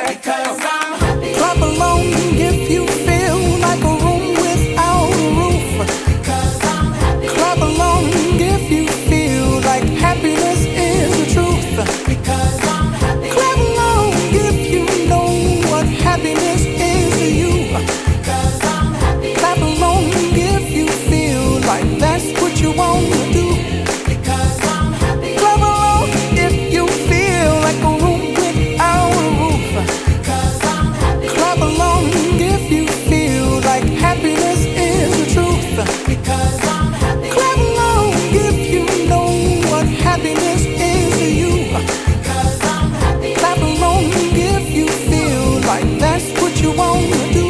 said, because I'm happy. clap along if you feel like a room without a roof. Because I'm happy. Clap along if you feel like happiness is the truth. Because I'm happy. Clap along if you know what happiness is to you. Because I'm happy. Clap along if you feel like that's what you want to do. Because I'm happy. Clap along if you feel like a room without a roof. Because I'm happy. Clap along if you feel like happiness is the truth. Because I'm happy. Clap along if you know what happiness is to you. Because I'm happy. Clap along if you feel like that's what you want to do.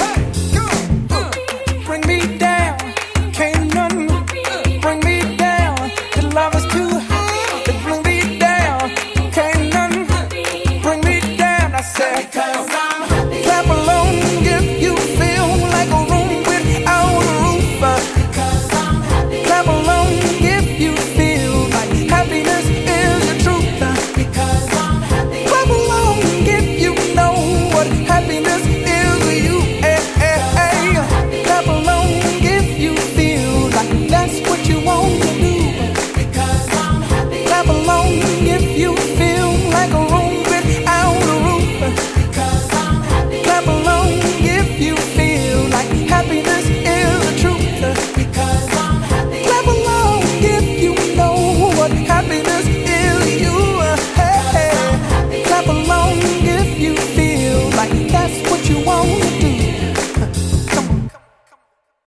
Bring me down, can't nothing bring me down. The love is too high to bring me down. Can't nothing bring me down. I said, Because